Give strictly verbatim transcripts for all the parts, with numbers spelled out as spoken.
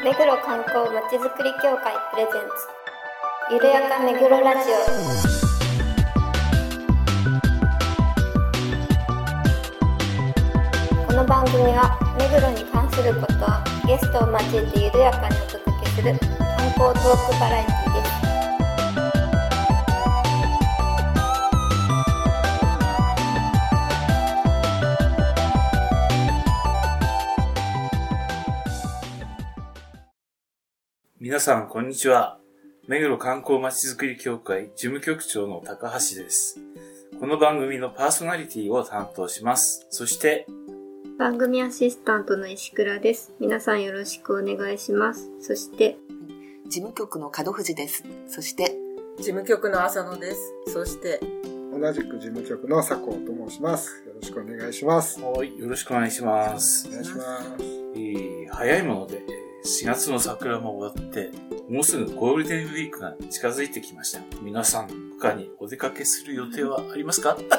目黒観光まちづくり協会プレゼンツゆるやか目黒ラジオ。この番組は目黒に関することをゲストを交えてゆるやかにお届けする観光トークバラエティです。 皆さん、こんにちは。目黒観光まちづくり協会事務局長の高橋です。この番組のパーソナリティを担当します。そして、 番組アシスタントの石倉です。皆さんよろしくお願いします。そして、 事務局の門藤です。そして、 事務局の浅野です。そして、 同じく事務局の佐藤と申します。よろしくお願いします。 はい、よろしくお願いします。 お願いします。 えー、早いもので、しがつの桜も終わって、もうすぐゴールデンウィークが近づいてきました。皆さん、他にお出かけする予定はありますか？ど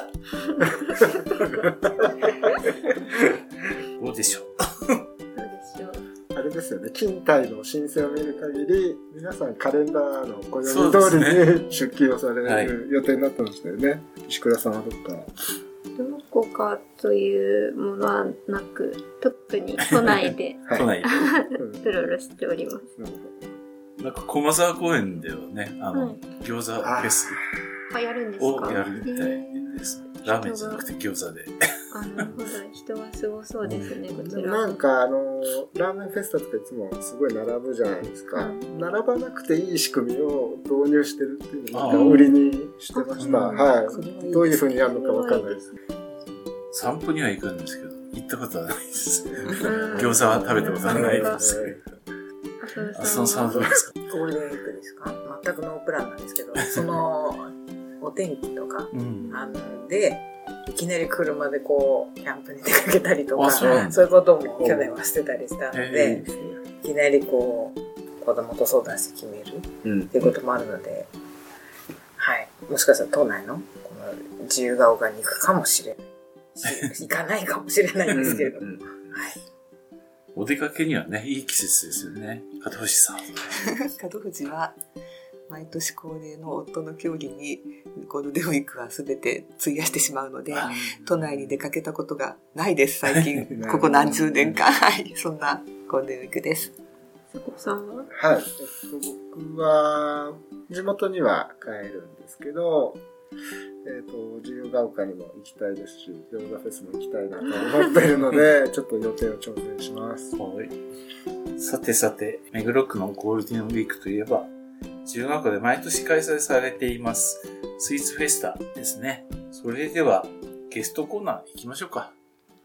うでしょう？ どうでしょう。 あれですよね、勤怠の申請を見る限り、皆さんカレンダーの暦通りに出勤をされる予定になってましたよね。はい、石倉さんはどっかどこかというものはなく、特に都内で都内でプロロしております。 なんか駒沢公園ではね、あの、はい、餃子フェスをやるんですか？ をやるみたいです。ラーメンじゃなくて餃子で。 あ、なるほど。人はすごそうですね、こちら。 なんかあの、ラーメンフェスタとかいつもすごい並ぶじゃないですか。並ばなくていい仕組みを導入してるっていうのを売りにしてました。はい。どういう風にやるのかわかんないです。 散歩には行くんですけど、行ったことはないです。餃子は食べたことはないですけど。浅野さんはどうですか？ ゴールデンウィークですか？全くノープランなんですけど、そのお天気とか、うん、あのでいきなり車でこうキャンプに出かけたりとか、そう、そういうことも去年はしてたりしたので、いきなりこう子供と相談して決める、うん、っていうこともあるので、はい、もしかしたら都内のこの自由が丘に行くかもしれない。行かないかもしれないんですけれども、うんうん、はい。 お出かけにはね、いい季節ですよね。門藤さん。 門藤は毎年恒例の夫の競技にゴールデンウィークはすべて費やしてしまうので、都内に出かけたことがないです。最近ここ何十年か、はい、そんなゴールデンウィークです。 佐藤さんは？ はい、えっと、僕は地元には帰るんですけど。えっと、自由が丘にも行きたいですし、餃子フェスも行きたいなと思っているので、ちょっと予定を調整します。 はい。さてさて、目黒区のゴールデンウィークといえば、自由が丘で毎年開催されています、スイーツフェスタですね。それでは、ゲストコーナー行きましょうか。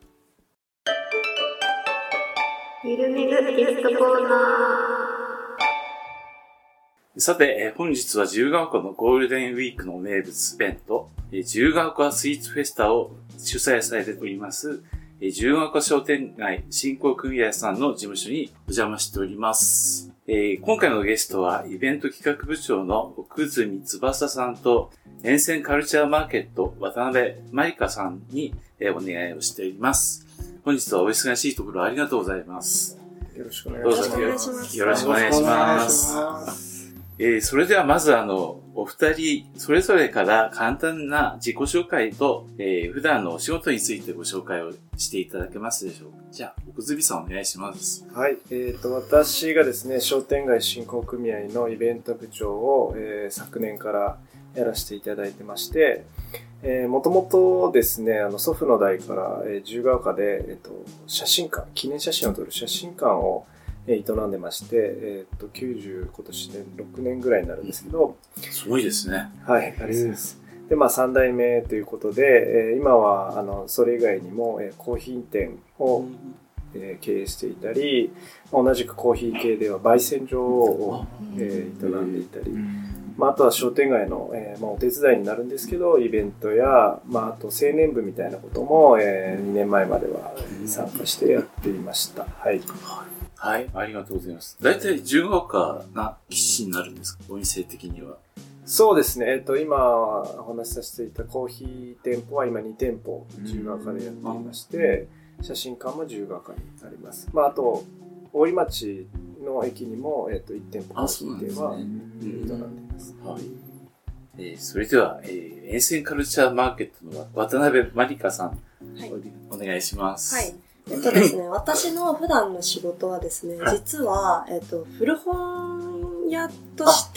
ゆるめぐゲストコーナー。 さて、本日は自由が丘のゴールデンウィークの名物イベント、自由が丘スイーツフェスタを主催されております、自由が丘商店街振興組合さんの事務所にお邪魔しております。えー、今回のゲストはイベント企画部長の奥住翼さんと沿線カルチャーマーケット渡辺まりかさんにお願いをしております。本日はお忙しいところありがとうございます。 よろしくお願いします。 どうぞよろしくお願いします。えー、それではまずあの、お二人、それぞれから簡単な自己紹介と、えー、普段のお仕事についてご紹介をしていただけますでしょうか。じゃあ、奥住さんお願いします。 はい。えっと、私がですね、商店街振興組合のイベント部長を、えー、昨年からやらせていただいてまして、えー、もともとですね、あの、祖父の代から、えー、自由が丘で、えっと、写真館、記念写真を撮る写真館を営んでまして、えっと、きゅうじゅう、今年でろくねんぐらいになるんですけど。 すごいですね。 はい、ありがとうございます。で、まあ、さん代目ということで、えー、今は、あの、それ以外にも、えー、コーヒー店を、えー、経営していたり、同じくコーヒー系では焙煎所を、えー、営んでいたり、まあ、あとは商店街の、えーまあ、お手伝いになるんですけど、イベントや、まあ、あと青年部みたいなことも、えー、にねんまえまでは参加してやっていました。はい。 はい、ありがとうございます。だいたい自由が丘が基地になるんですか？お店的には。 そうですね。えっと、今お話しさせていたコーヒー店舗は今に店舗自由が丘でやっていまして、写真館も自由が丘にあります。まあ、あと、大井町の駅にも、えっと、いってんぽコーヒー店は営んでいます。 はい。えー、それでは、えー、沿線カルチャーマーケットの渡辺まりかさん、はい、お願いします。 はい。えっとですね、私の普段の仕事はですね、実は、えっと、古本屋として、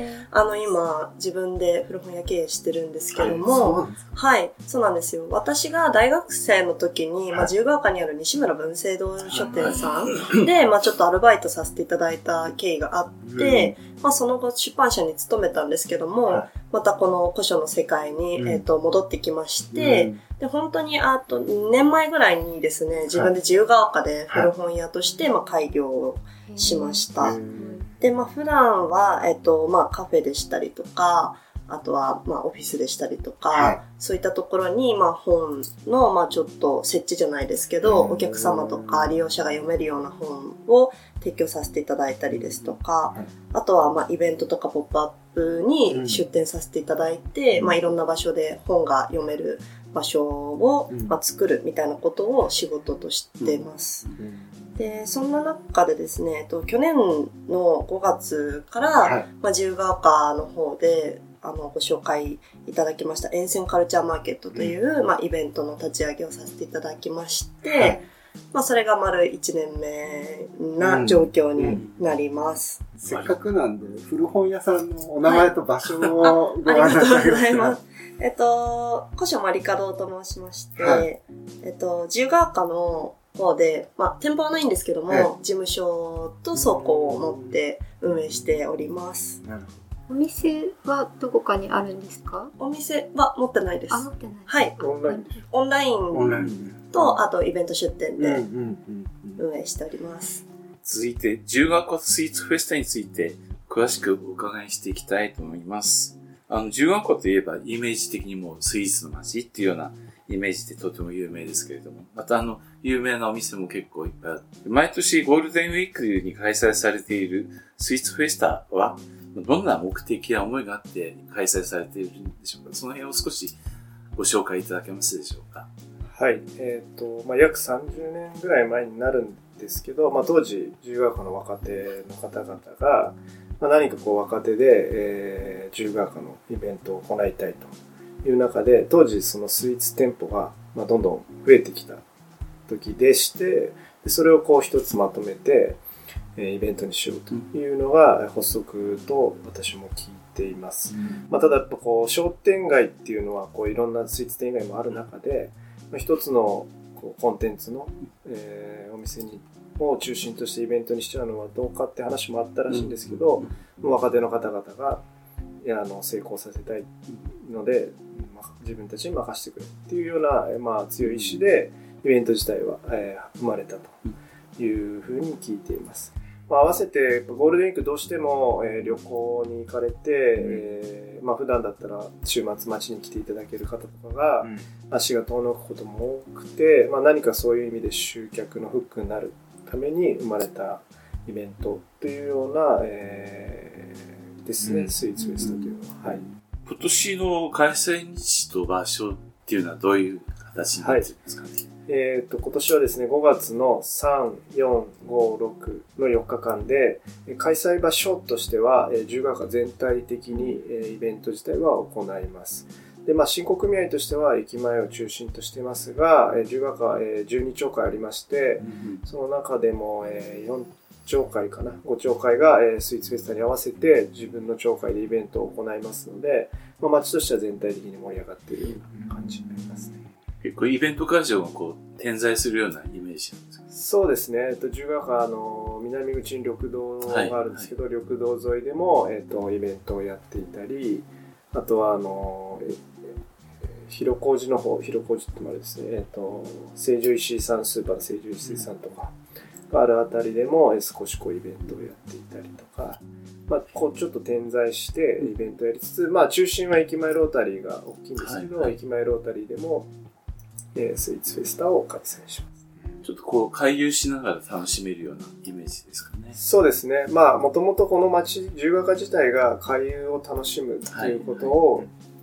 あの、今、自分で古本屋経営してるんですけども、はい、そうなんですよ。私が大学生の時に、まあ、自由が丘にある西村文政堂書店さんで、まあ、ちょっとアルバイトさせていただいた経緯があって、まあ、その後出版社に勤めたんですけども、またこの古書の世界に、えっと、戻ってきまして、で、本当にあとにねんまえぐらいにですね、自分で自由が丘で古本屋として、まあ、開業をしました。で、まあ、普段は、えっと、まあ、カフェでしたりとか、あとは、まあ、オフィスでしたりとか、はい、そういったところに、まあ、本の、まあ、ちょっと設置じゃないですけど、お客様とか利用者が読めるような本を提供させていただいたりですとか、あとは、まあ、イベントとかポップアップに出展させていただいて、うん、まあ、いろんな場所で本が読める場所を、まあ、作るみたいなことを仕事としてます。うんうんで、そんな中でですね、と去年のごがつから、はい、まあ、自由が丘の方で、あの、ご紹介いただきました、沿線カルチャーマーケットという、うん、まあ、イベントの立ち上げをさせていただきまして、はい、まあ、それが丸いちねんめな状況になります。 うんうん、せっかくなんで、古本屋さんのお名前と場所をご案内いただけますか。えっと、古書まりか堂と申しまして、はい、えっと、自由が丘の方で、まあ、店舗はないんですけども、はい、事務所と倉庫を持って運営しております。 なるほど。お店はどこかにあるんですか？ お店は持ってないです。 あ、持ってない。 はい。 オンラインオンラインと、あとイベント出店で運営しております。 続いて、自由が丘スイーツフェスタについて詳しくお伺いしていきたいと思います。あの、自由が丘といえばイメージ的にもスイーツの街っていうようなイメージでとても有名ですけれども、またあの、有名なお店も結構いっぱいあって、毎年ゴールデンウィークに開催されているスイーツフェスタは、どんな目的や思いがあって開催されているんでしょうか。その辺を少しご紹介いただけますでしょうか。 はい。えっと、まあ、約さんじゅうねんぐらい前になるんですけど、まあ、当時、自由が丘の若手の方々が、まあ、何かこう若手で、えー、自由が丘のイベントを行いたいという中で、当時そのスイーツ店舗が、まあ、どんどん増えてきた時でして、でそれをこう一つまとめて、えー、イベントにしようというのが発足と私も聞いています。うん、まあ、ただやっぱこう商店街っていうのはこういろんなスイーツ店以外もある中で、まあ、一つのこうコンテンツの、えー、お店にを中心としてイベントにしちゃうのはどうかって話もあったらしいんですけど、うん、若手の方々がいやあの成功させたいので、まあ、自分たちに任せてくれっていうような、まあ、強い意志でイベント自体は、えー、生まれたというふうに聞いています。まあ、合わせてゴールデンウィークどうしても、えー、旅行に行かれて、えーまあ、普段だったら週末街に来ていただける方とかが足が遠のくことも多くて、まあ、何かそういう意味で集客のフックになるために生まれたイベントというような、えー、ですね、うん、スイーツフェスタというのは、はい、 今年の開催日と場所っていうのはどういう形になってるんですかね。はい、 えー、と今年はですねごがつのさん、よん、ご、ろくのよっかかんで開催場所としては自由が丘全体的にイベント自体は行います。で、まあ、振興組合としては駅前を中心としてますが、自由が丘じゅうにちょうかいありまして、うん、その中でもよんちょうかいかな、ごちょうかいがスイーツフェスタに合わせて自分の町会でイベントを行いますので、まあ、町としては全体的に盛り上がっている感じになりますね。 結構イベント会場がこう点在するようなイメージなんですか？ そうですね。えっと、自由が丘の南口に緑道があるんですけど、はいはい、緑道沿いでも、えっと、イベントをやっていたり、あとはあの広小路の方、広小路ってもあれですね、えっと、成城石井さん、スーパーの成城石井さんとかがあるあたりでも、少しこうイベントをやっていたりとか、まあ、こうちょっと点在してイベントをやりつつ、まあ、中心は駅前ロータリーが大きいんですけど、はいはい、駅前ロータリーでも、えー、スイーツフェスタを開催します。 ちょっとこう回遊しながら楽しめるようなイメージですかね。 そうですね。まあ、もともとこの街、自由が丘自体が回遊を楽しむということを、はいはい、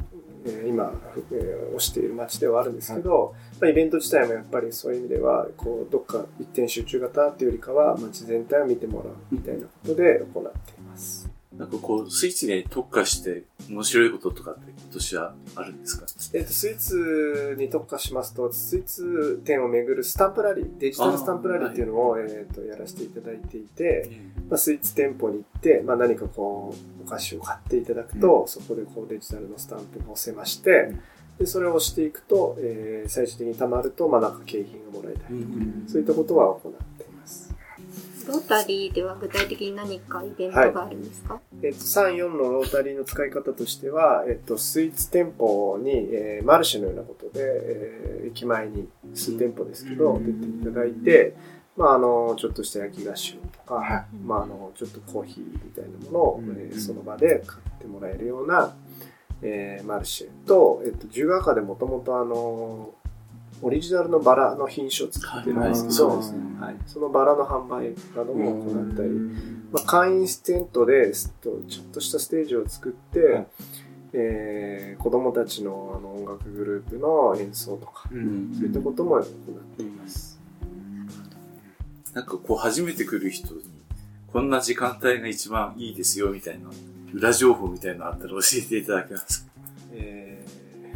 えー、今、えー、推している街ではあるんですけど、はい、まあ、イベント自体もやっぱりそういう意味ではこうどっか一点集中型っていうよりかは街全体を見てもらうみたいなことで行っています。 なんかこうスイーツに特化して面白いこととかって今年はあるんですか？ えっと、スイーツに特化しますと、スイーツ店をめぐるスタンプラリー、デジタルスタンプラリーっていうのを、はい、えっと、やらせていただいていて、まあ、スイーツ店舗に行って、まあ、何かこう、お菓子を買っていただくと、うん、そこでこうデジタルのスタンプが押せまして、うん、で、それを押していくと、えー、最終的に貯まると、まあ、なんか景品がもらえたりとか、うん、そういったことは行っています。 ロータリーでは具体的に何かイベントがあるんですか？はい、 えっと、さん、よんのロータリーの使い方としては、えっと、スイーツ店舗に、えー、マルシェのようなことで、えー、駅前に数店舗ですけど、出ていただいて、まあ、あの、ちょっとした焼き菓子とか、はい、まあ、あの、ちょっとコーヒーみたいなものを、うん、えー、その場で買ってもらえるような、えー、マルシェと、えっと、自由が丘でもともとあの、オリジナルのバラの品種を作ってるんですけど、はい、そ, はい、そのバラの販売なども行ったり、まあ、会員テントでちょっとしたステージを作って、はい、えー、子供たちの、あの音楽グループの演奏とか、うん、そういったことも行っています。 なんかこう初めて来る人にこんな時間帯が一番いいですよみたいな裏情報みたいなのあったら教えていただけますか？えー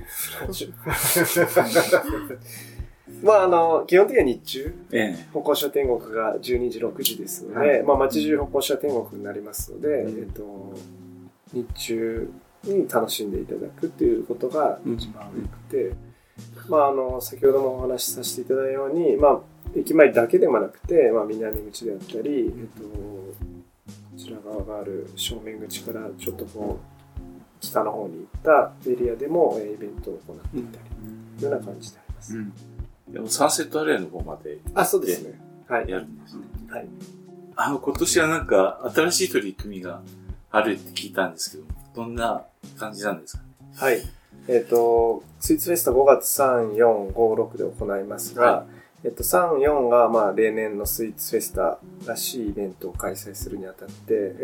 まああの基本的には日中、ええ、歩行者天国がじゅうにじろくじですので、はい、まあ街中歩行者天国になりますので、うん、えっと日中に楽しんでいただくっていうことが一番多くて、うん、まああの先ほどもお話しさせていただいたように、まあ駅前だけでもなくて、まあ南口であったり、えっとこちら側がある正面口からちょっとこう北の方に行ったエリアでもイベントを行っていたり、うん、ような感じであります。うん、 でもサンセットアレアの方まで、 あ、そうですね。はい。 やるんですね。 はい。 あの、今年はなんか新しい取り組みがあるって聞いたんですけど、どんな感じなんですかね？ はい。えっと、スイーツフェスタごがつさん、よん、ご、ろくで行いますが、はい、えっと、さん、よんが、まあ、例年のスイーツフェスタらしいイベントを開催するにあたって、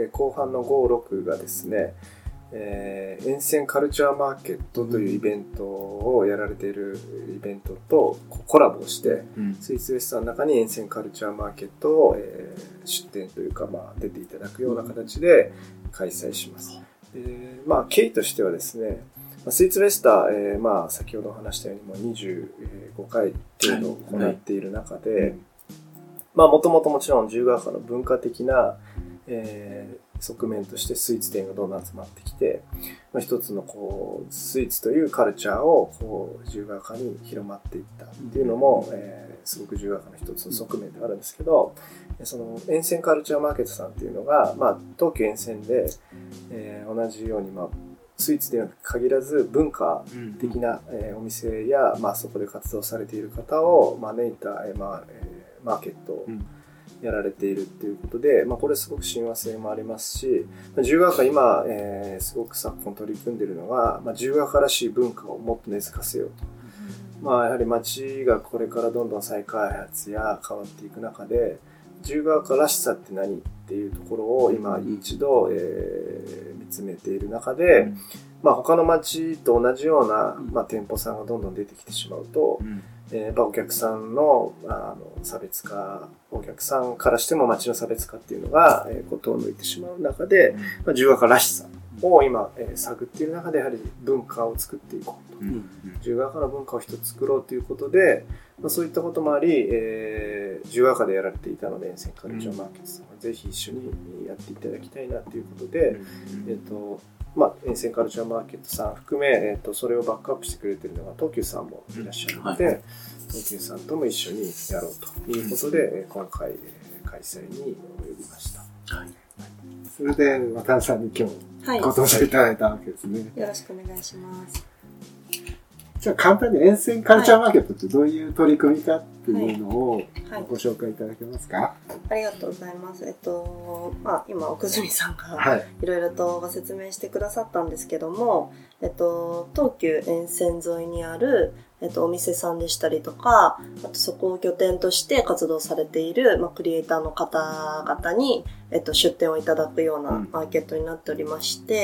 後半のご、ろくがですね、えー、沿線カルチャーマーケットというイベントをやられているイベントとコラボして、うん、スイーツフェスタの中に沿線カルチャーマーケットを、えー、出展というか、まあ、出ていただくような形で開催します。うん、でまあ、経緯としてはですね、スイーツフェスタ、えー、まあ、先ほど話したようにもにじゅうごかい程度行っている中で、はいはい、まあ、もともともちろん自由が丘の文化的な、えー側面としてスイーツ店がどんどん集まってきて、まあ、一つのこうスイーツというカルチャーをこう自由が丘に広まっていったっていうのも、うん、えー、すごく自由が丘の一つの側面であるんですけど、その沿線カルチャーマーケットさんっていうのが、まあ、東急沿線で、えー、同じように、まあ、スイーツでは限らず文化的な、うんえー、お店や、まあ、そこで活動されている方を招いた、えーまあえー、マーケットを、うんやられているっていうことで、まあ、これすごく親和性もありますし、自由が丘今、えー、すごく昨今取り組んでいるのが、まあ、自由が丘らしい文化をもっと根付かせようと。うん、まあ、やはり街がこれからどんどん再開発や変わっていく中で、自由が丘らしさって何っていうところを今一度、えー、見つめている中で、うんまあ、他の街と同じような、まあ、店舗さんがどんどん出てきてしまうと、うんえー、やっぱお客さんの、あの差別化、お客さんからしても街の差別化っていうのが、えー、こう遠のいてしまう中で、まあ、自由が丘らしさを今、えー、探っている中でやはり文化を作っていこうと。うん、自由が丘の文化を一つ作ろうということで、まあ、そういったこともあり、えー、自由が丘でやられていたので、沿線カルチャーマーケットさんはぜひ一緒にやっていただきたいなということで、うん、えっと、まあ、沿線カルチャーマーケットさん含め、えっと、それをバックアップしてくれているのが東急さんもいらっしゃるので、うんはい、東急さんとも一緒にやろうということで、うん、今回、えー、開催に及びました。はい。 それで、渡辺さんに今日、ご登場いただいたわけですね、はい。 よろしくお願いします。 じゃあ簡単に沿線カルチャーマーケットってどういう取り組みかっていうのをご紹介いただけますか？はいはい、 ありがとうございます。えっと、まあ、今、奥住さんがいろいろとご説明してくださったんですけども、えっと、東急沿線沿いにある、えっと、お店さんでしたりとか、あとそこを拠点として活動されている、まあ、クリエイターの方々に、えっと、出店をいただくようなマーケットになっておりまして、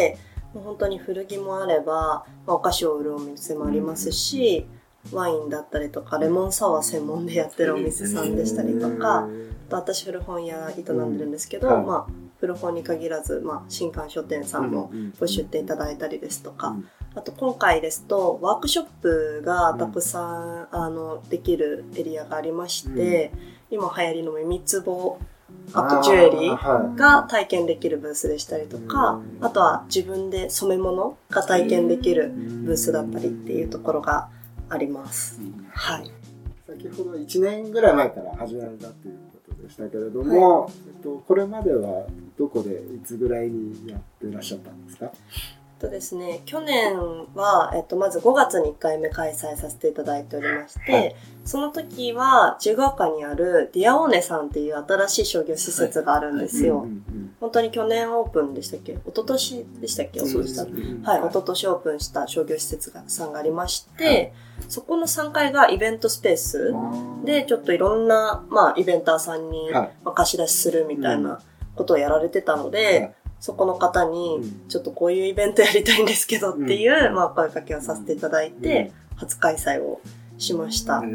もう本当に古着もあれば、まあ、お菓子を売るお店もありますし、ワインだったりとかレモンサワー専門でやってるお店さんでしたりとか、あと私古本屋営んでるんですけど、うん、まあ古本に限らず、まあ、新刊書店さんもご出店いただいたりですとか、うん、あと今回ですとワークショップがたくさん、うん、あのできるエリアがありまして、うん、今流行りの耳つぼ、あとジュエリーが体験できるブースでしたりとか、あとは自分で染め物が体験できるブースだったりっていうところがあります。はい。 先ほどいちねんぐらい前から始められたということでしたけれども、はい、えっと、これまではどこでいつぐらいにやってらっしゃったんですか？ とですね、去年は、えっと、まずごがつにいっかいめ開催させていただいておりまして、はい、その時は自由が丘にあるディアオーネさんっていう新しい商業施設があるんですよ。はいはい、本当に去年オープンでしたっけ？一昨年でしたっけ？オープンした。はい、一昨年オープンした商業施設がさんがありまして、はい、そこのさんがいがイベントスペースで、ちょっといろんな、まあ、イベンターさんに、まあ、貸し出しするみたいなことをやられてたので、はい、そこの方に、ちょっとこういうイベントやりたいんですけどっていう、うん、まあ、声かけをさせていただいて、うん、初開催をしました。うん、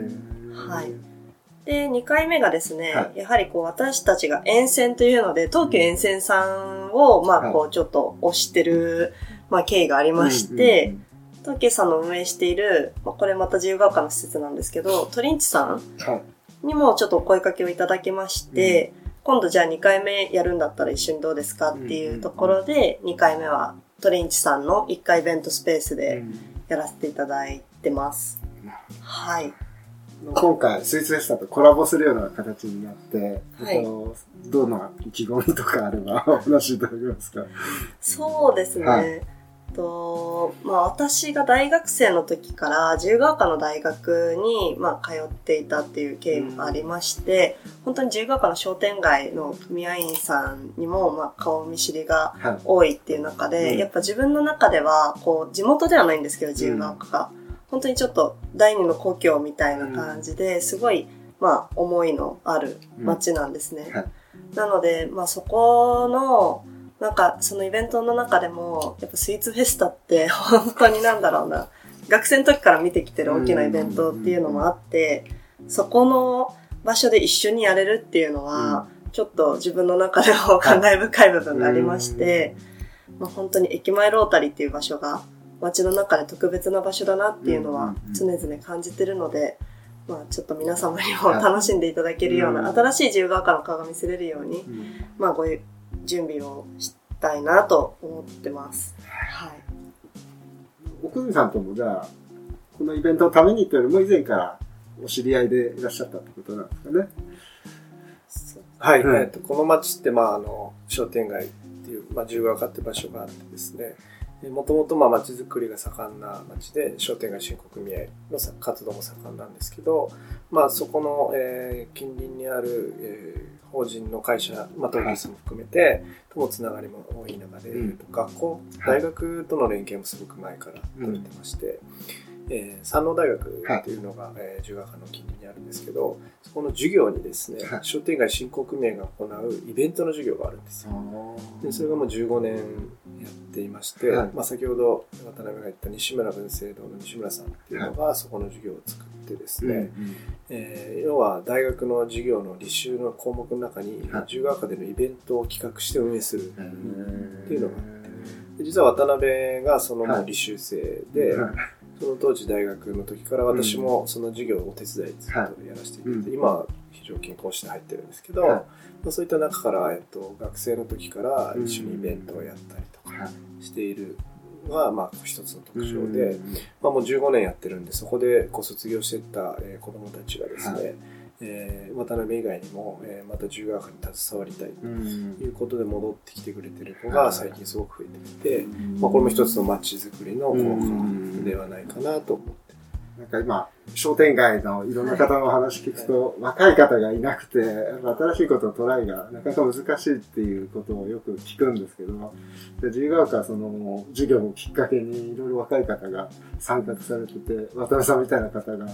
はい。で、にかいめがですね、はい、やはりこう、私たちが沿線というので、東急沿線さんを、まあ、こう、ちょっと推してる、まあ、経緯がありまして、東急さんの運営している、まあ、これまた自由が丘の施設なんですけど、トリンチさんにもちょっとお声かけをいただきまして、うん、今度じゃあにかいめやるんだったら一緒にどうですかっていうところで、にかいめはトリンチさんのいっかいイベントスペースでやらせていただいてます。うん、はい。 今回スイーツフェスタとコラボするような形になって、はい、どんな意気込みとかあればお話しいただけますか？ そうですね。はい、とまあ、私が大学生の時から自由が丘の大学に、まあ、通っていたっていう経緯もありまして、うん、本当に自由が丘の商店街の組合員さんにも、まあ、顔見知りが多いっていう中で、はい、やっぱ自分の中ではこう地元ではないんですけど自由が丘が、うん、本当にちょっと第二の故郷みたいな感じで、すごい、まあ、思いのある街なんですね。うんはい、なので、まあ、そこのなんかそのイベントの中でもやっぱスイーツフェスタって本当になんだろうな、学生の時から見てきてる大きなイベントっていうのもあって、そこの場所で一緒にやれるっていうのはちょっと自分の中でも感慨深い部分がありまして、まあ、本当に駅前ロータリーっていう場所が街の中で特別な場所だなっていうのは常々感じてるので、まあちょっと皆様にも楽しんでいただけるような新しい自由が丘の顔が見せれるように、まあご準備をしたいなと思ってます。はい。 奥住さんともじゃあこのイベントのためにというよりも以前からお知り合いでいらっしゃったってことなんですかね。 はい。うん、えっとこの町ってまああの商店街っていうまあ自由が丘って場所があってですね。もともとまあ町づくりが盛んな町で商店街振興組合の活動も盛んなんですけど、まあそこの、えー、近隣にある、えー、法人の会社、まあ東急さんも含めてともつながりも多い中で、うん、学校、大学との連携もすごく前から取れてまして、うんえー、山王大学っていうのが、はいえー、自由が丘の近隣にあるんですけど、そこの授業にですね、はい、商店街振興組合が行うイベントの授業があるんですよ。でそれがもうじゅうごねんやっていまして、はいまあ、先ほど渡辺が言った西村文政堂の西村さんっていうのがそこの授業を作ってですね、はいえー、要は大学の授業の履修の項目の中に、はい、自由が丘でのイベントを企画して運営するっていうのがあって実は渡辺がそのもう履修生で、はいその当時大学の時から私もその授業をお手伝いずっとやらせていて、はい、今は非常勤講師で入ってるんですけど、はいまあ、そういった中から、えっと、学生の時から一緒にイベントをやったりとかしているのが、まあ、一つの特徴で、まあ、もうじゅうごねんやってるんでそこでこう卒業していった、えー、子どもたちがですね、はいえー、渡辺以外にも、えー、また自由が丘に携わりたいということで戻ってきてくれてる子が最近すごく増えてきて、まあ、これも一つの街づくりの効果ではないかなと思って。 なんか今、商店街のいろんな方の話聞くと、はい、若い方がいなくて、新しいことのトライがなかなか難しいっていうことをよく聞くんですけど、自由が丘はその授業をきっかけにいろいろ若い方が参画されてて、渡辺さんみたいな方が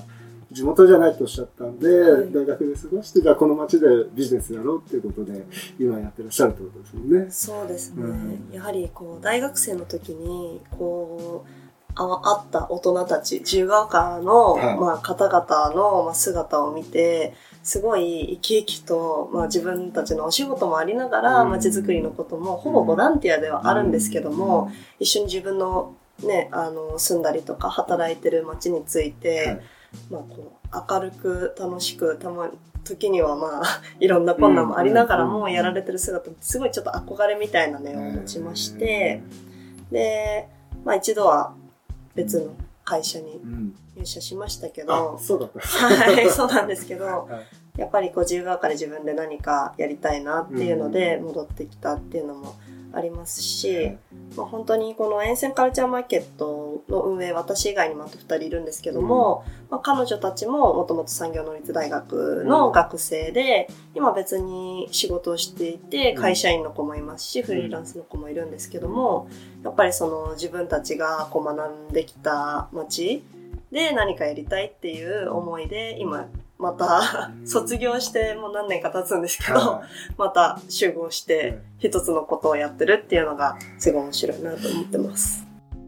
地元じゃないとおっしゃったんで、 はい、 大学で過ごして、じゃあこの町でビジネスやろうっていうことで、今やってらっしゃるってことですもんね。 そうですね。 うん、 やはりこう、大学生の時に、こう、ああった大人たち、自由が丘の、はい、まあ、方々の、まあ、姿を見て、すごい生き生きと、まあ、自分たちのお仕事もありながら、街づくりのことも、ほぼボランティアではあるんですけども、一緒に自分のね、あの、住んだりとか働いてる街について、はい、まあ、こう、明るく楽しく、たま、時にはまあ、いろんな困難もありながらもやられてる姿、すごいちょっと憧れみたいなね、を持ちまして、で、まあ一度は別の会社に入社しましたけど、 うん、そうだった。 はい、そうなんですけど、 はい、 やっぱりこう自由が丘で自分で何かやりたいなっていうので戻ってきたっていうのもありますし、うん、まあ、本当にこの沿線カルチャーマーケットの運営、私以外にもあとふたりいるんですけども、うん、まあ、彼女たちももともと産業能率大学の学生で、うん、今別に仕事をしていて、会社員の子もいますし、うん、フリーランスの子もいるんですけども、やっぱりその自分たちがこう学んできた街で何かやりたいっていう思いで、今、また卒業してもう何年か経つんですけど、また集合して一つのことをやってるっていうのがすごい面白いなと思ってます。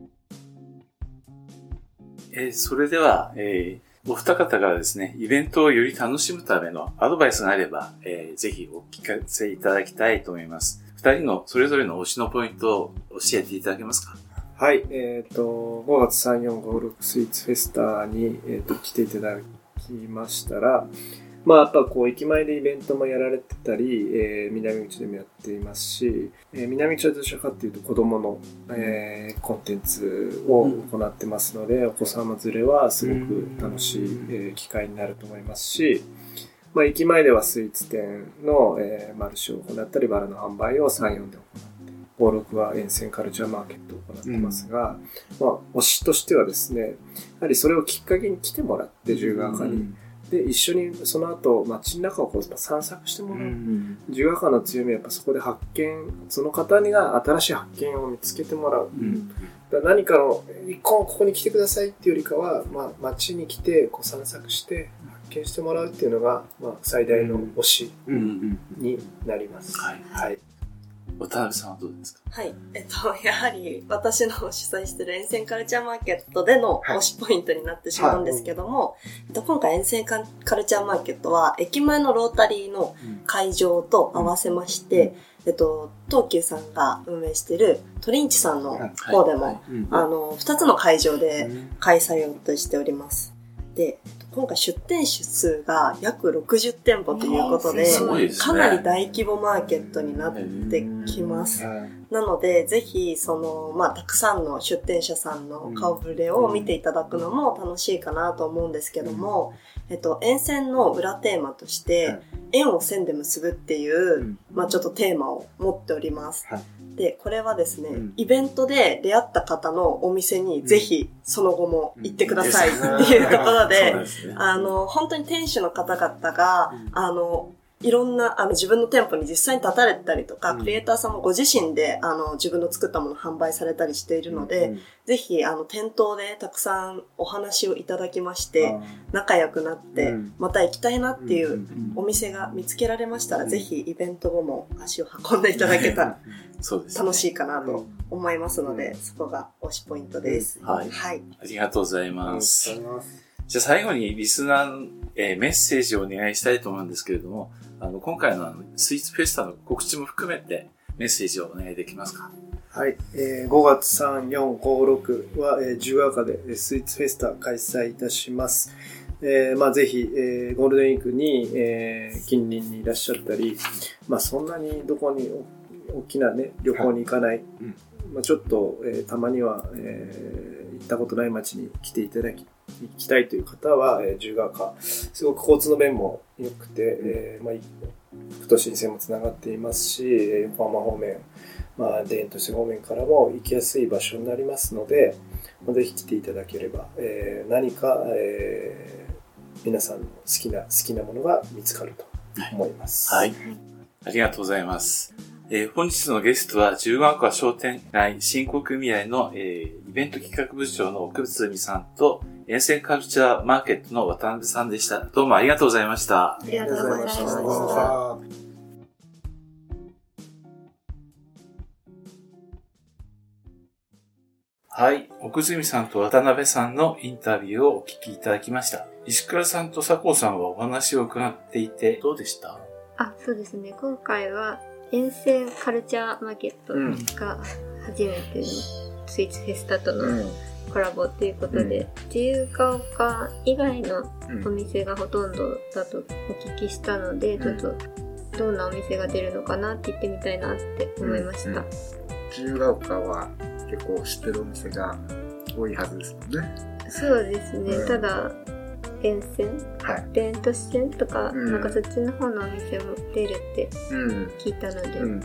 えー、それでは、えー、お二方からですね、イベントをより楽しむためのアドバイスがあれば、えー、ぜひお聞かせいただきたいと思います。二人のそれぞれの推しのポイントを教えていただけますか？ はい、えっ、ー、と、ごがつさん、よん、ご、ろくスイーツフェスタに、えー、と来ていただきましたら、まあやっぱこう駅前でイベントもやられてたり、えー、南口でもやっていますし、えー、南口はどちらかというと子供の、えー、コンテンツを行ってますので、うん、お子様連れはすごく楽しい、えー、機会になると思いますし、まあ駅前ではスイーツ店の、えー、マルシェを行ったり、バラの販売をさん、よんで行って、ご、ろくは沿線カルチャーマーケットを行ってますが、うん、まあ推しとしてはですね、やはりそれをきっかけに来てもらって、自由が丘に、うん、で、一緒にその後、街の中をこう散策してもらう。うん、自由が丘の強みはやっぱそこで発見、その方にが新しい発見を見つけてもらう。うん、だから何かの、一個ここに来てくださいっていうよりかは、まあ、街に来てこう散策して発見してもらうっていうのが、まあ、最大の推しになります。 はい。はい。渡辺さんはどうですか？ はい。えっと、やはり私の主催している沿線カルチャーマーケットでの推しポイントになってしまうんですけども、はいはい、えっと、今回沿線カルチャーマーケットは駅前のロータリーの会場と合わせまして、うん、えっと、東急さんが運営しているトリンチさんの方でも、はいはい、あの、二つの会場で開催を予定しております。で、今回出店数が約ろくじゅってんぽということで、かなり大規模マーケットになってきます。なので、ぜひ、その、まあ、たくさんの出店者さんの顔ぶれを見ていただくのも楽しいかなと思うんですけども、えっと、沿線の裏テーマとして、縁を線で結ぶっていう、まあ、ちょっとテーマを持っております。で、これはですね、うん、イベントで出会った方のお店にぜひその後も行ってくださいっていうところで、うん、あの、本当に店主の方々が、うん、あの、いろんな、あの、自分の店舗に実際に立たれたりとか、うん、クリエイターさんもご自身で、あの、自分の作ったものを販売されたりしているので、うん、ぜひ、あの、店頭でたくさんお話をいただきまして、仲良くなって、うん、また行きたいなっていうお店が見つけられましたら、うん、ぜひイベント後も足を運んでいただけたら、そうですね、楽しいかなと思いますので、うん、そこが推しポイントです。 はい。はい。ありがとうございます。ありがとうございます。じゃあ最後にリスナー、えー、メッセージをお願いしたいと思うんですけれども、あの、今回のあのスイーツフェスタの告知も含めてメッセージをお願いできますか？ はい。えー、ごがつさん、よん、ご、ろくは、えー、自由が丘でスイーツフェスタ開催いたします。えー、まあぜひ、えー、ゴールデンウィークに、えー、近隣にいらっしゃったり、まあそんなにどこに大きなね、旅行に行かない、はい、うん、まあちょっと、えー、たまには、えー、行ったことない街に来ていただき、行きたいという方は、えー、自由が丘、すごく交通の便も良くて、えー、まあ、副都心線もつながっていますし、横浜方面、まあ、田園都市方面からも行きやすい場所になりますので、ぜひ来ていただければ、えー、何か、えー、皆さんの好きな、好きなものが見つかると思います。 はい。はい、ありがとうございます。えー、本日のゲストは、自由が丘商店街振興組合の、えー、イベント企画部長の奥津美さんと、 沿線カルチャーマーケットの渡辺さんでした。どうもありがとうございました。 ありがとうございました。 はい。奥住さんと渡辺さんのインタビューをお聞きいただきました。石倉さんと佐藤さんはお話を伺っていてどうでした？ あ、そうですね。今回は沿線カルチャーマーケットが初めてのスイーツフェスタとのコラボということで、うん、自由が丘以外のお店がほとんどだとお聞きしたので、うん、ちょっとどんなお店が出るのかなって行ってみたいなって思いました。うんうん、 自由が丘は結構知ってるお店が多いはずですもんね。そうですね。うん、ただ沿線、はい、レント線とか、うん、なんかそっちの方のお店も出るって聞いたので、うんうん、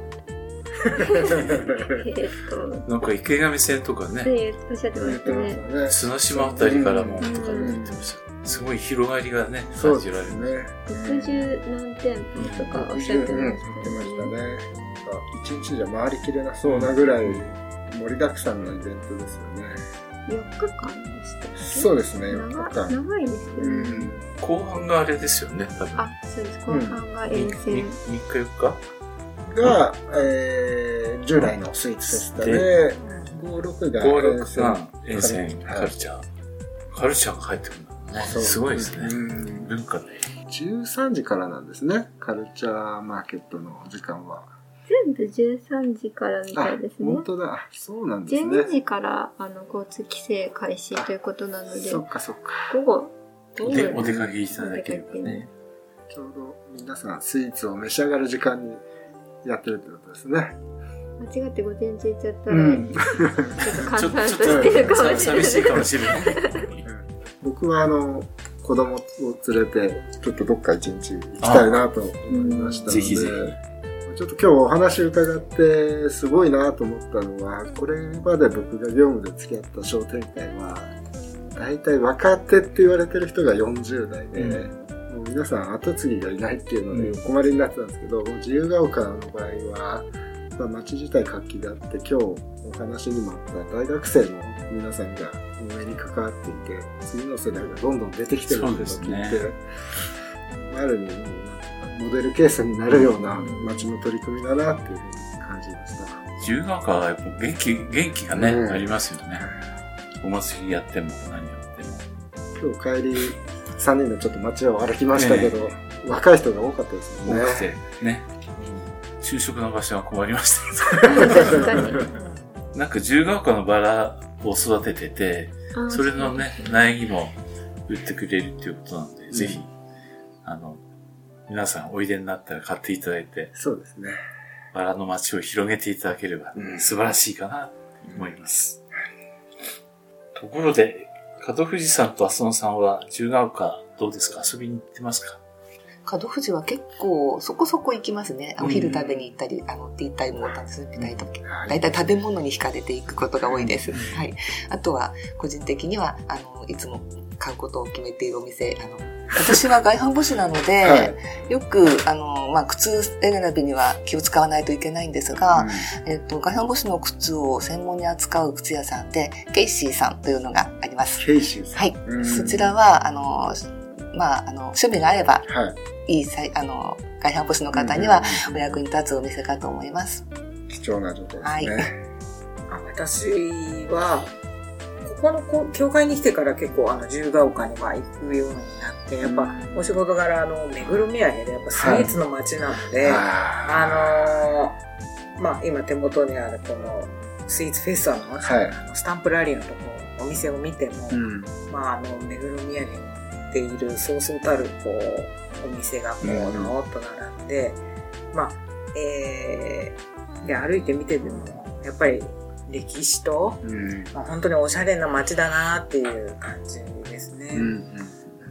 えっとなんか池上線とかね、 おっしゃってましたね。 綱島あたりからもとかって言ってました。うん、すごい広がりがね感じられるね。 ろくじゅうなんてんぽとかおっしゃってましたね。 一日じゃ回りきれなそうなぐらい盛りだくさんのイベントですよね。 よっかかんでしたっけ？ そうですね、よっかかん。 長いですよね。うん、 後半があれですよね、多分。 あ、そうです。後半が沿線。 みっかよっかが、えー、従来のスイーツフェスタで、ご、ろくが沿線。 沿線カルチャー。カルチャーが入ってくるんだね。すごいですね。文化で。 じゅうさんじからなんですね、カルチャーマーケットの時間は。 全部じゅうさんじからみたいですね。 本当だ。そうなんですね。 じゅうにじからあの交通規制開始ということなので。 そっかそっか。 午後。 で、お出かけいただければね。 ちょうど皆さんスイーツを召し上がる時間にやってるってことですね。 間違って午前中行っちゃったら、うん、ちょっと簡単としてるかもしれない。 寂しいかもしれない。 僕はあの、子供を連れて、ちょっとどっか一日行きたいなと思いましたので、ぜひぜひ。ちょっと今日お話伺ってすごいなと思ったのは、これまで僕が業務で付き合った商店会は、大体若手って言われてる人がよんじゅうだいで、うん、もう皆さん後継ぎがいないっていうのでお困りになってたんですけど、もう自由が丘の場合は、まあ、街自体活気があって、今日お話にもあった大学生の皆さんが運営に関わっていて、次の世代がどんどん出てきてるっていうのを聞いて、ね、ある意味モデルケースになるような街の取り組みだなっていうふうに感じました。 自由が丘はやっぱ元気、元気がね、うん、ありますよね。お祭りやっても何やっても。 今日帰りさんにんでちょっと街を歩きましたけど、ね、若い人が多かったですもんね。 多くてね。就職の場所は困りましたけど。なんか自由が丘のバラを育ててて、それのね、苗木も売ってくれるっていうことなんで、うん、ぜひ、あの、皆さんおいでになったら買っていただいて、 そうですね。 バラの街を広げていただければ素晴らしいかなと思います。うん、ところで、門藤さんと浅野さんは自由が丘どうですか？遊びに行ってますか？ 門藤は結構そこそこ行きますね。お昼食べに行ったり、うん、あのティータイムを楽しみたいとき、だいたい食べ物に惹かれていくことが多いです。はい。あとは個人的にはあのいつも買うことを決めているお店、あの私は外反母趾なので、はい、よくあのまあ靴選びには気を使わないといけないんですが、うん、えっと外反母趾の靴を専門に扱う靴屋さんでケイシーさんというのがあります。 ケイシーさん。 はい。うん、そちらはあのまああの趣味があれば。はいいいあの外反母趾の方にはお役に立つお店かと思います。 貴重な情報ですね。はい、 あ私はここのこ教会に来てから結構あの自由が丘には行くようになって、やっぱお仕事柄あの目黒土産でやっぱスイーツの街なので、はい、あのまあ今手元にあるこのスイーツフェスタの、はい、あのスタンプラリーのところお店を見ても、うん、まああの目黒土産に売っているそうそうたるこうお店がこう、のーっと並んで、うん、まあ、えー、で、歩いて見てても、やっぱり歴史と、うん、まあ、本当におしゃれな街だなっていう感じですね。うん、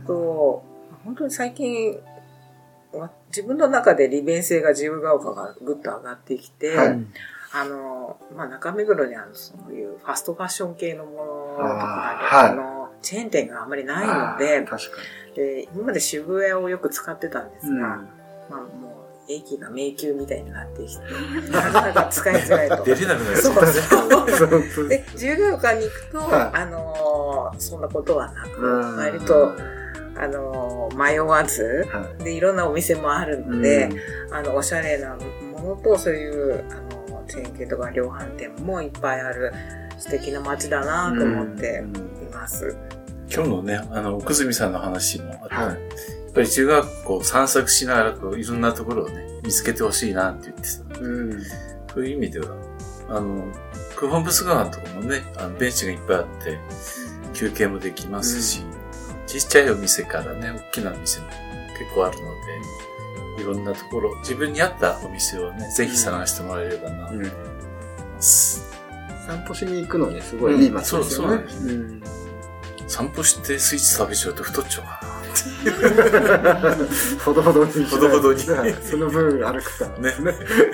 と、本当に最近、自分の中で利便性が自由が丘がぐっと上がってきて、はい、あの、まあ、中目黒にあるそういうファストファッション系のものとかある、あの、チェーン店があんまりないので、 確かにで今まで渋谷をよく使ってたんですが、うん、まあもう駅が迷宮みたいになってきて、なかなか使いづらいと。 出れなくなる。 そうそう。で、自由が丘に行くと、はい、あのー、そんなことはなく、割と、あのー、迷わず、はい、で、いろんなお店もあるので、あの、おしゃれなものと、そういう、あの、チェーン系とか量販店もいっぱいある素敵な街だなと思っています。 今日のね、あの、奥住さんの話もあって、はい、やっぱり中学校散策しながらこういろんなところをね、見つけてほしいなって言ってた。うん、そういう意味では、あの、クフォンブス川のところもね、あのベンチがいっぱいあって、休憩もできますし、うん、ちっちゃいお店からね、大きな店も結構あるので、いろんなところ、自分に合ったお店をね、ぜひ探してもらえればなと思います。 うん、散歩しに行くのにすごいいい街ですよね。うん、そう、そうなんですね。うん、 散歩してスイーツ食べちゃうと太っちゃうかなって。 ほどほどに。 ほどほどに。 その分歩くからね。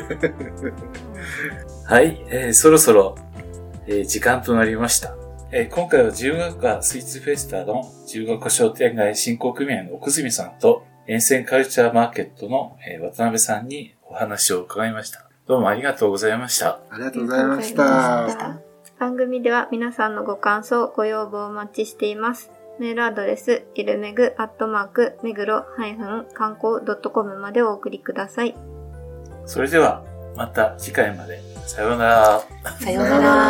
はい、えー、そろそろ、えー、時間となりました。えー、今回は自由が丘スイーツフェスタの自由が丘商店街振興組合の奥住さんと沿線カルチャーマーケットの、えー、渡辺さんにお話を伺いました。どうもありがとうございました。 ありがとうございました。 番組では皆さんのご感想、ご要望をお待ちしています。メールアドレス、イルメグアットマーク、メグロ観光ドットコムまでお送りください。 それでは、また次回まで。さようなら。 さようなら。